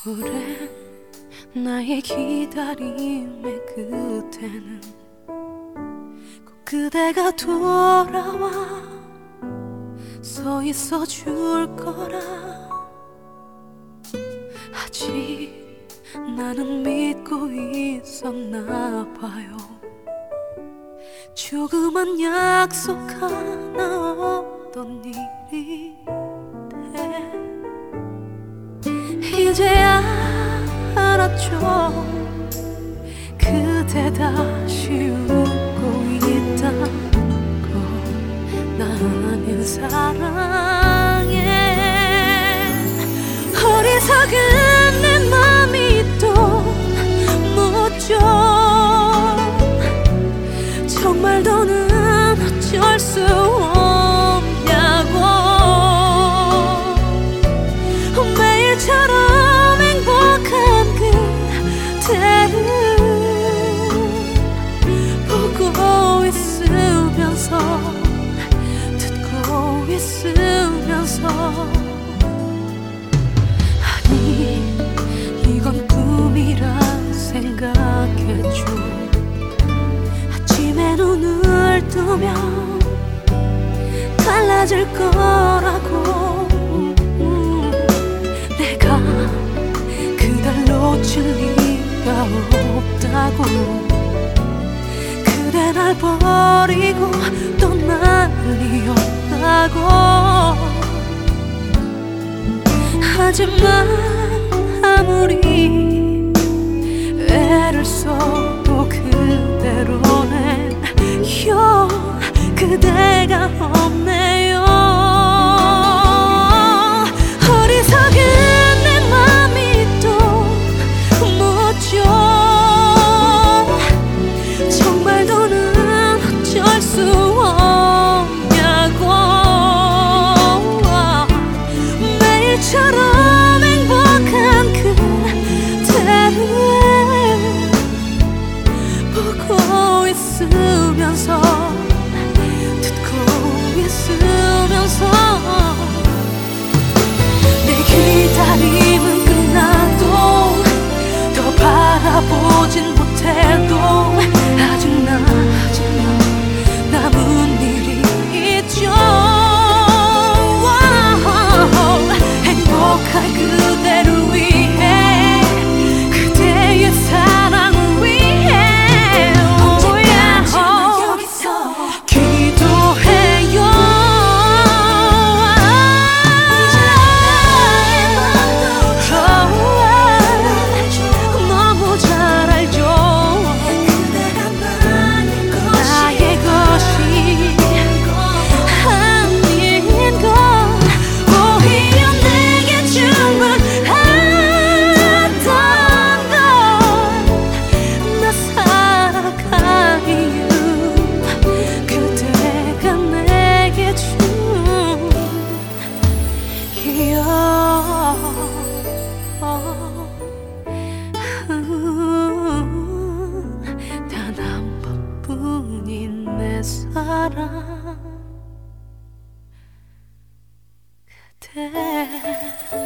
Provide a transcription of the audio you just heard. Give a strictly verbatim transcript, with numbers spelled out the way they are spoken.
오랜 나의 기다림의 끝에는 꼭 그대가 돌아와 서 있어 줄 거라. 아직 나는 믿고 있었나 봐요. 조그만 약속 하나 어떤 일이 돼 이제야 알았죠. 그대 다시 웃고 있다는 거. 나 아닌 사랑에 어리석은 내 맘이 또 묻죠. 정말 더는 어쩔 수 없냐고. 매일처럼 행복한 그대를 보고 있으면서 듣고 있으면서 아니 이건 꿈이란 생각했죠. 아침에 눈을 뜨면 달라질 거라고. 내가 그댈 놓칠 리가 없다고. 그대 날 버리고 떠날 리 없다고. 하지만 아무리 애를 써도 그대로는 요 그대가 없네요. 어리석은 내 맘이 또 묻죠. 정말 더는 어쩔 수 없냐고. 매일처럼 행복한 그대를 보고 있으면서 듣고 있으면서 내 기다림은 끝나도 더 바라보진 못해도 아직 나 아직 나 남은 일이 있죠. 와우, 행복할 그대를 위해 그대의 사랑을 위해 언제까지나 여기서 기도해요. 너무 잘 알죠. 나의 것이 아닌 건 오히려 내게 주문했던 건. 나 살아갈 이유 그대가 내게 준 기억. 단 한 번뿐인 내 사랑 그대.